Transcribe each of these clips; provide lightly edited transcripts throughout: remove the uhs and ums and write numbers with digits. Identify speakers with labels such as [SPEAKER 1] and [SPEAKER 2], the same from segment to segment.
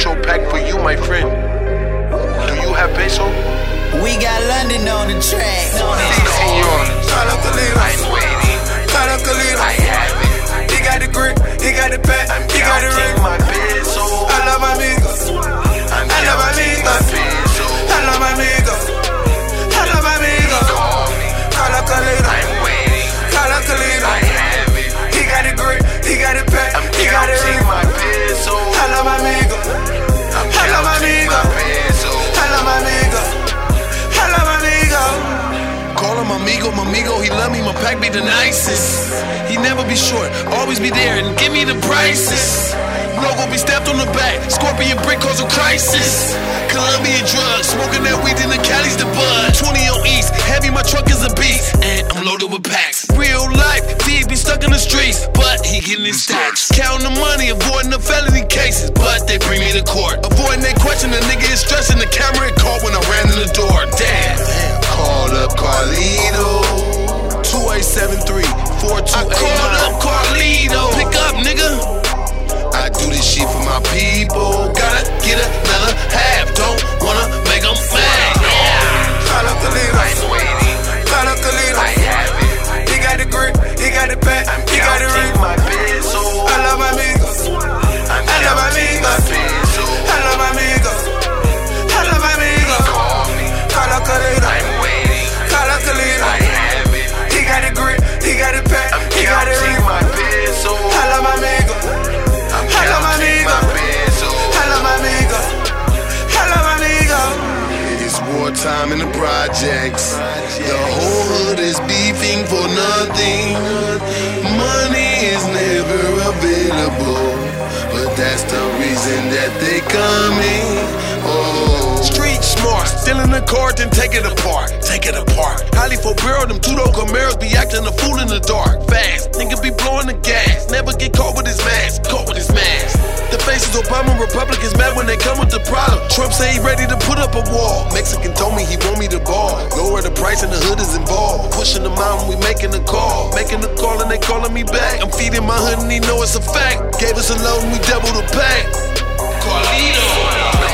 [SPEAKER 1] nitro pack for you, my friend. Do you have peso?
[SPEAKER 2] We got London on the track.
[SPEAKER 1] Si, senor.
[SPEAKER 3] Carlos Carlito.
[SPEAKER 1] I'm waiting.
[SPEAKER 3] Carlos Carlito.
[SPEAKER 1] I have it.
[SPEAKER 3] He got the grip, he got the pack,
[SPEAKER 1] I'm
[SPEAKER 3] he got the ring.
[SPEAKER 1] counting my peso.
[SPEAKER 3] I love my amigos.
[SPEAKER 1] I'm
[SPEAKER 3] I love my
[SPEAKER 1] counting my
[SPEAKER 3] amigos.
[SPEAKER 1] peso.
[SPEAKER 3] I love my amigos. I love my amigos.
[SPEAKER 1] Call me.
[SPEAKER 3] Carlos Carlito.
[SPEAKER 1] I'm waiting.
[SPEAKER 3] Carlos Carlito.
[SPEAKER 1] I have it.
[SPEAKER 3] He got the grip, he got the pack,
[SPEAKER 1] I'm
[SPEAKER 3] he got the
[SPEAKER 1] counting
[SPEAKER 3] ring.
[SPEAKER 1] my peso.
[SPEAKER 3] I love my amigos.
[SPEAKER 1] I'm
[SPEAKER 3] I love my
[SPEAKER 1] counting
[SPEAKER 3] amigos.
[SPEAKER 1] my peso.
[SPEAKER 3] I love my amigos. I love my amigos.
[SPEAKER 4] Call him amigo, he love me, my pack be the nicest. He never be short, always be there and give me the prices. Logo be stamped on the back, Scorpion brick cause a crisis. Colombian drugs, smoking that weed in the Cali's the bud. 20 on East, heavy, my truck is a beast, and I'm loaded with packs. Real life, D be stuck in the streets, but he getting his stacks. Counting the money, avoiding the felony cases, but they bring me to court. Avoiding that question, the nigga is stressing, the camera it caught when I ran in the door. Damn.
[SPEAKER 1] Call up Carlito.
[SPEAKER 4] 2873 4289. I called up Carlito. Pick up, nigga.
[SPEAKER 1] I do this shit for my people.
[SPEAKER 4] Gotta get another half. Don't wanna make them mad. Yeah.
[SPEAKER 3] Carlos Carlito.
[SPEAKER 1] I'm waiting.
[SPEAKER 3] Carlos Carlito.
[SPEAKER 1] I have it.
[SPEAKER 3] He got the grip, he got the pack,
[SPEAKER 1] I'm
[SPEAKER 3] he got the ring.
[SPEAKER 1] counting my peso.
[SPEAKER 3] I love my amigos.
[SPEAKER 1] I'm
[SPEAKER 3] I love my
[SPEAKER 1] counting my
[SPEAKER 3] amigos.
[SPEAKER 1] peso.
[SPEAKER 3] I love my amigos. I love my amigos.
[SPEAKER 1] Call me.
[SPEAKER 3] Carlos Carlito.
[SPEAKER 1] I'm waiting.
[SPEAKER 3] Carlos Carlito.
[SPEAKER 1] I have it.
[SPEAKER 3] He got the grip, he got the pack,
[SPEAKER 1] I'm
[SPEAKER 3] he got the ring.
[SPEAKER 1] counting my peso.
[SPEAKER 3] I love my amigos.
[SPEAKER 1] I'm
[SPEAKER 3] I love my
[SPEAKER 1] counting my
[SPEAKER 3] amigos.
[SPEAKER 1] peso.
[SPEAKER 3] I love my amigos. I love my amigos.
[SPEAKER 1] It's wartime in the projects. The whole hood is beefing for nothing. Money is never available, but that's the reason that they coming. Oh,
[SPEAKER 4] Street smart, stealing the car, then take it apart. Take it apart. Highly for barrel, them two-door Camaros be acting a fool in the dark. Fast, nigga be blowing the gas. Never get caught with his mask. Caught with his mask. The faces Obama, Republicans mad when they come with the problem. Trump say he ready to put up a wall. Mexican told me he want me to ball. Lower the price and the hood is involved. Pushing the mountain, we making a call. Making a call and they calling me back. I'm feeding my hood and he know it's a fact. Gave us a load and we double the pack. Carlito.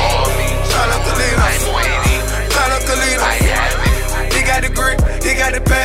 [SPEAKER 3] Carlos Carlito.
[SPEAKER 1] I'm waiting.
[SPEAKER 3] Carlos Carlito.
[SPEAKER 1] I have it.
[SPEAKER 3] He got the grip, he got the pack.